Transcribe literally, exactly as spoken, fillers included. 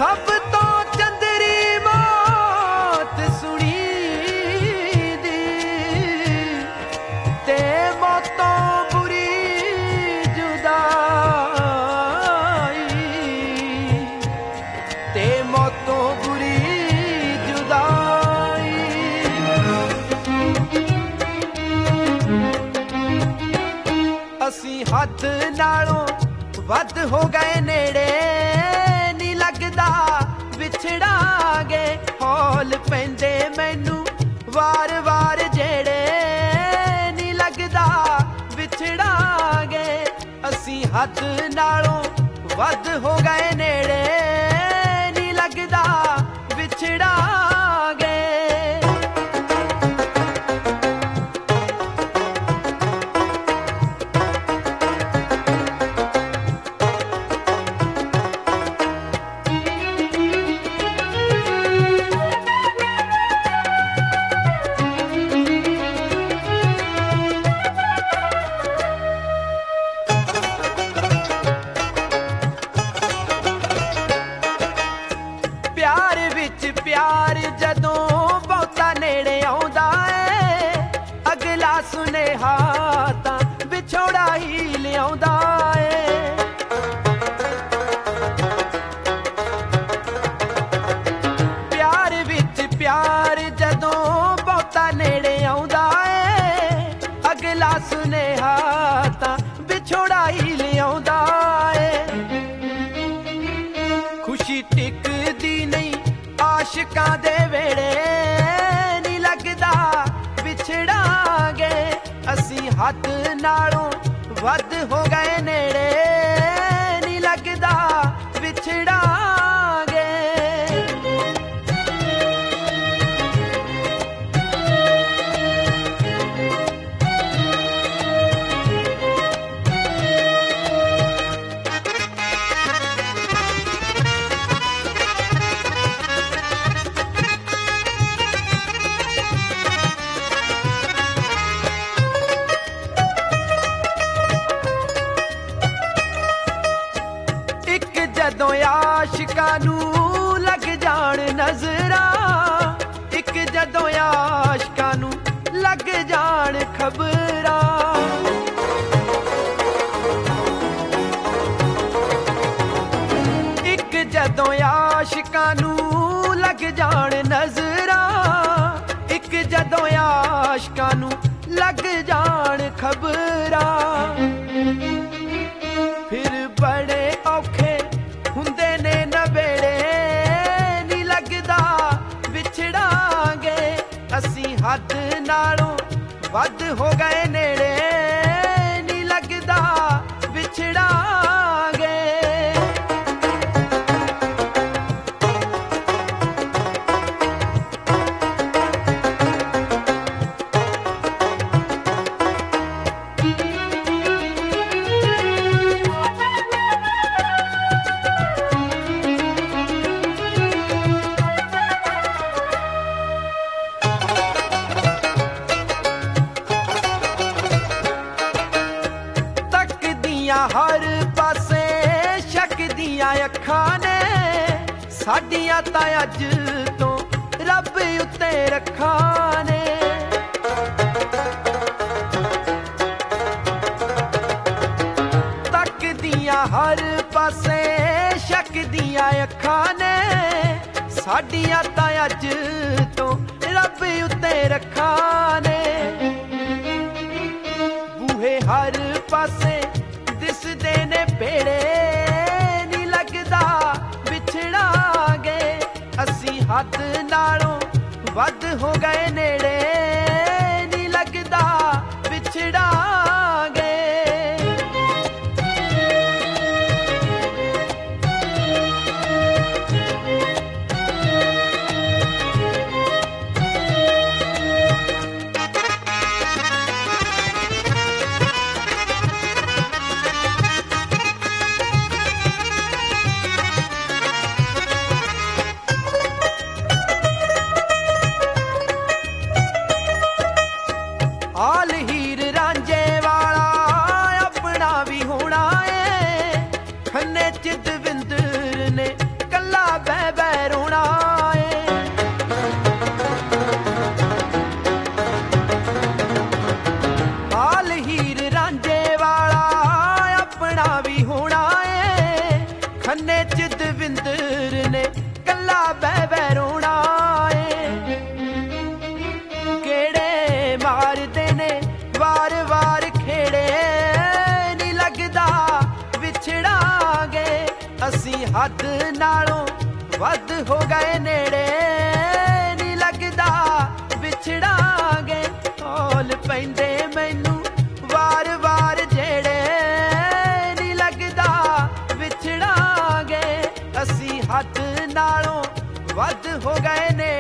ਸਭ ਤੋਂ ਚੰਦਰੀ ਮੌਤ ਸੁਣੀ ਦੀ ਤੇ ਮੌਤੋਂ ਬੁਰੀ ਜੁਦਾਈ ਤੇ ਮੌਤੋਂ ਬੁਰੀ ਜੁਦਾਈ ਅਸੀਂ ਹੱਦ ਨਾਲੋਂ ਵੱਧ ਹੋ ਗਏ ਨੇੜੇ ਨੀ ਲੱਗਦਾ ਵਿਛੜਾਂਗੇ ਹੌਲ ਪੈਂਦੇ ਮੈਨੂੰ ਵਾਰ-ਵਾਰ ਜਿਹੜੇ ਨੀ ਲੱਗਦਾ ਵਿਛੜਾਂਗੇ ਅਸੀਂ ਹੱਦ ਨਾਲੋਂ ਵੱਧ ਹੋ ਗਏ ਨੇੜੇ ਨੀ ਲੱਗਦਾ ਵਿਛੜਾਂਗੇ ਪਿਆਰ ਜਦੋਂ ਬਹੁਤਾ ਨੇੜੇ ਆਉਂਦਾ ਏ ਅਗਲਾ ਸੁਨੇਹਾ ਤਾਂ ਵਿਛੋੜਾ ਹੀ ਲਿਆਉਂਦਾ ਏ ਪਿਆਰ ਵਿੱਚ ਪਿਆਰ ਜਦੋਂ ਬਹੁਤਾ ਨੇੜੇ ਆਉਂਦਾ ਏ ਅਗਲਾ ਸੁਨੇਹਾ ਤਾਂ ਵਿਛੋੜਾ ਹੀ ਲਿਆਉਂਦਾ ਏ ਖੁਸ਼ੀ ਟਿਕਦੀ ਨਹੀਂ ਆਸ਼ਿਕਾਂ ਦੇ ਵੇੜੇ ਨੀ ਲੱਗਦਾ ਵਿਛੜਾਂਗੇ ਅਸੀਂ ਹੱਦ ਨਾਲੋਂ ਵੱਧ ਹੋ ਗਏ ਨੇੜੇ ਨੀ ਲੱਗਦਾ ਵਿਛੜਾਂਗੇ ਜਦੋਂ ਆਸ਼ਿਕਾਂ ਨੂੰ ਲੱਗ ਜਾਣ ਨਜ਼ਰਾਂ ਇੱਕ ਜਦੋਂ ਆਸ਼ਿਕਾਂ ਨੂੰ ਲੱਗ ਜਾਣ ਖਬਰਾਂ ਇੱਕ ਜਦੋਂ ਆਸ਼ਿਕਾਂ ਨੂੰ ਲੱਗ ਜਾਣ ਨਜ਼ਰਾਂ ਇੱਕ ਜਦੋਂ ਆਸ਼ਿਕਾਂ ਨੂੰ ਲੱਗ ਜਾਣ ਖਬਰਾਂ ਫਿਰ ਬੜੇ ਔਖੇ ਹੁੰਦੇ ਨੇ ਨਵੇੜੇ ਨੀ ਲੱਗਦਾ ਵਿਛੜਾਂਗੇ ਅਸੀਂ ਹੱਦ ਨਾਲੋਂ ਵੱਧ ਹੋ ਗਏ ਨੇੜੇ ਨੀ ਲੱਗਦਾ ਵਿਛੜਾਂਗੇ ਹਰ ਪਾਸੇ ਸ਼ੱਕ ਦੀਆਂ ਅੱਖਾਂ ਨੇ ਸਾਡੀਆਂ ਤਾਂ ਅੱਜ ਤੋਂ ਰੱਬ ਉੱਤੇ ਰੱਖਾਂ ਨੇ ਤੱਕਦੀਆਂ ਹਰ ਪਾਸੇ ਸ਼ੱਕ ਦੀਆਂ ਅੱਖਾਂ ਨੇ ਸਾਡੀਆਂ ਤਾਂ ਅੱਜ ਤੋਂ ਰੱਬ ਉੱਤੇ ਰੱਖਾਂ ਨੇ ਬੂਹੇ ਹਰ ਪਾਸੇ ਦਿਸਦੇ ਨੇ ਭੇੜੇ ਨੀ ਲੱਗਦਾ ਵਿਛੜਾਂਗੇ ਅਸੀਂ ਹੱਦ ਨਾਲੋਂ ਵੱਧ ਹੋ ਗਏ ਨੇੜੇ ਨੀ ਲੱਗਦਾ ਵਿਛੜਾਂਗੇ ਹੱਦ ਨਾਲੋਂ ਵੱਧ ਹੋ ਗਏ ਨੇੜੇ, ਨੀ ਲੱਗਦਾ ਵਿਛੜਾਂਗੇ। ਹੌਲ ਪੈਂਦੇ ਮੈਨੂੰ ਵਾਰ-ਵਾਰ ਜਿਹੜੇ, ਨੀ ਲੱਗਦਾ ਵਿਛੜਾਂਗੇ। ਅਸੀਂ ਹੱਦ ਨਾਲੋਂ ਵੱਧ ਹੋ ਗਏ ਨੇ